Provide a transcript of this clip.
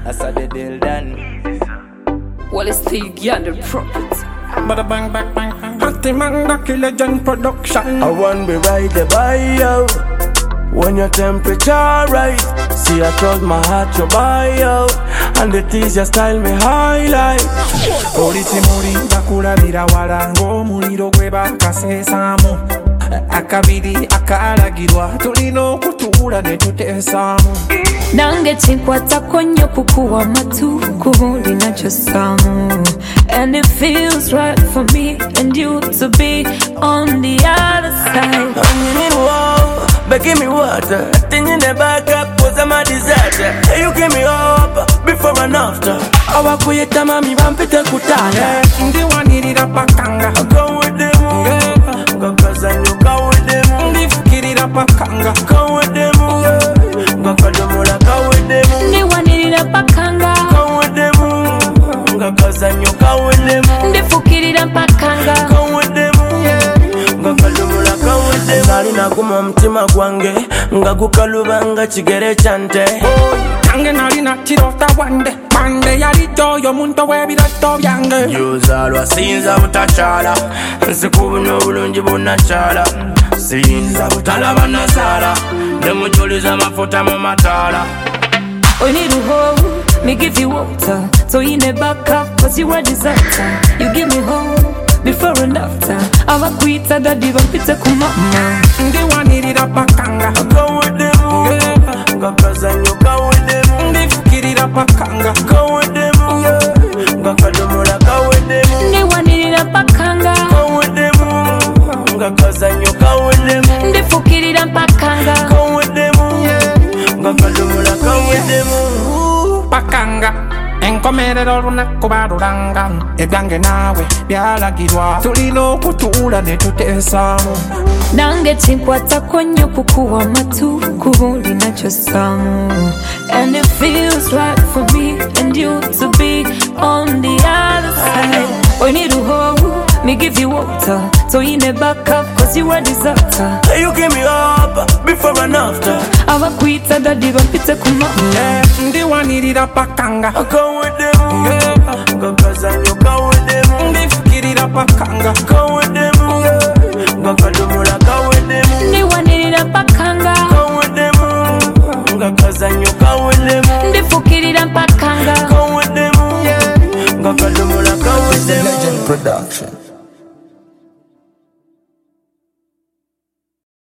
I saw the deal done. Well, it's the yonder prophet. Bada bang bang bang bang. Hotty man, Ducky Legend production. I want be right there by you when your temperature right. See, I told my heart to buy you, and the tease your style me highlight. Polisi muri bakulabira walango muliro gwe bakaseesaamu. Akabiri akalagirwa tulina okutuula ne tuteesaamu. Nange chinkwatako nnyo kukuwa amatu kubuli nachosaamu. And it feels right for me and you to be on the other side. I'm in war, but give me water. Then you never back up, cause I'm a disaster. Hey, you give me up before and after. Awakuyeta mami bampite kutana. Ndiwanirira pakanga. Go with them, go cause I know go with them. Ndifukirira pakanga. Go with them, go kadomola go with them. Ndiwanirira pakanga. Go with them, go cause I know go with them. Ndifukirira pakanga. Go with them, go kadomola go with them. Nalina kuma mtima gwange, nga gukaluba nga kigere kyante. Nange nalina kirota wande yali joyo muntu w'ebirato byange. Yuzalwa sinza butachala, nsikubuna obulungi bunachala. Sinza butalaba nasala, nemujuliza amafuta mu mataala. When you do hold, me give you water, so you never back up, cause you are disaster. You give me home, before and after. Abakwita daddy bampite kumama. Ndiwanirira pakanga. Go with them, go cause I know go with them. Ndifukirira pakanga. Go with them, go kadomola go with them. Ndiwanirira pakanga. Go with them, go cause I know go with them. Ndifukirira pakanga. Go with them, go kadomola go with them. Pakanga. Enkomerero olunaku balulanga. Ebyange naawe byalagirwa tulina okutuula ne tuteesaamu. Nange chinkwatako nnyo kukuwa amatu kubuli nachosaamu. And it feels right for me and you to be on the other side. When you do hold, me give you water, so you never back up, cause you are disaster. Hey, you give me up before and after. Abakwita daddy bampite kumama. Ndiwanirira pakanga. Go with them, go cause I know go with them. Ndifukirira pakanga.